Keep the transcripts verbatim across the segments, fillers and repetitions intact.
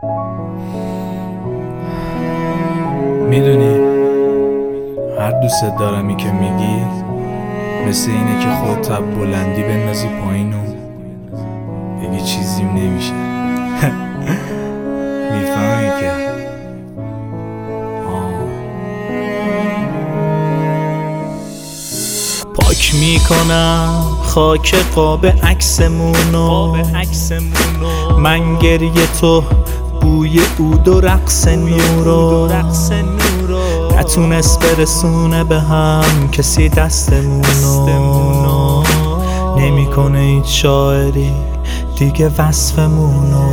میدونی هر دوست دارمی که میگی مثل اینه که خودت از بلندی بندازی پایین و بگی چیزیم نمیشه. میفهمی که پاک میکنم خاک قاب عکسمونو، من گریه تو بوی عود و رقص نورو، نتونست برسونه به هم کسی دستمونو، نمیکنه هیچ شاعری دیگه وصفمونو.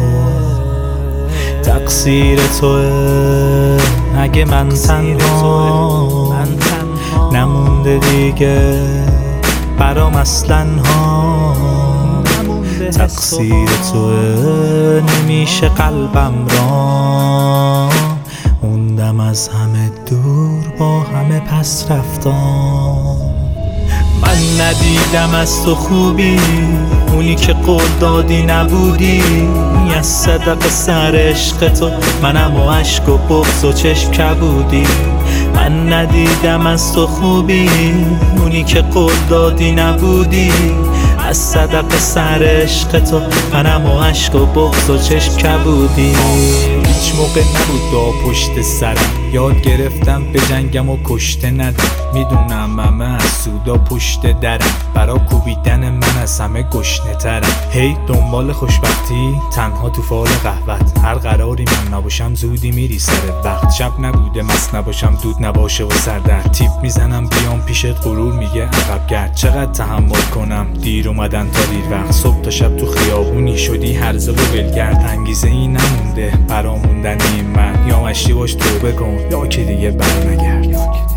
تقصیر توه اگه من تنها نمونده دیگه برام اصلا ها. تقصیر توه نمیشه قلبم را موندم از همه دور با همه پس رفتم. من ندیدم از تو خوبی اونی که قول دادی نبودی، از صدق سر عشق تو منم و عشق و بغض و چشم کبودی. من ندیدم از تو خوبی اونی که قول دادی نبودی، از صدق سر عشق تو منم و عشق و بغض و چشم کبودی. هیچ موقع نبود با پشت سرم، یاد گرفتم به جنگم و کشته ندم. میدونم همه از سودا پشت درم، برا کوبیدن من از همه گشنه ترم. هی دنبال خوشبختی تنها تو فال قهوت، هر قراری من نباشم زودی میری سر وقت. شب نبوده مست نباشم دود نباشه و سردرد، تیپ میزنم بیام پیشت غرور میگه عقب گرد. چقدر تحمل کنم دیر اومدن تا دیر وقت، صبح تا شب تو خیابونی شدی هرزه و ولگرد. انگیزه ای نمونده برا موندن این مرد، یا مشتی باش توبه کن یا که دیگه برنگرد.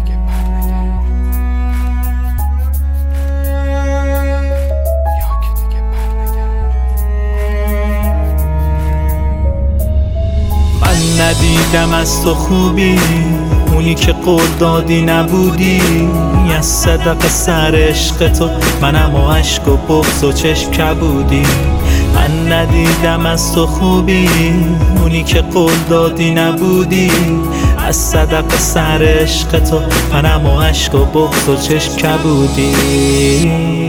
ندیدم از تو خوبی اونی که قول دادی نبودی، از صدق سر عشق تو منم و عشق و بغض و چشم کبودی. من ندیدم از تو خوبی اونی که قول دادی نبودی، از صدق سر عشق تو منم و عشق و بغض و چشم کبودی.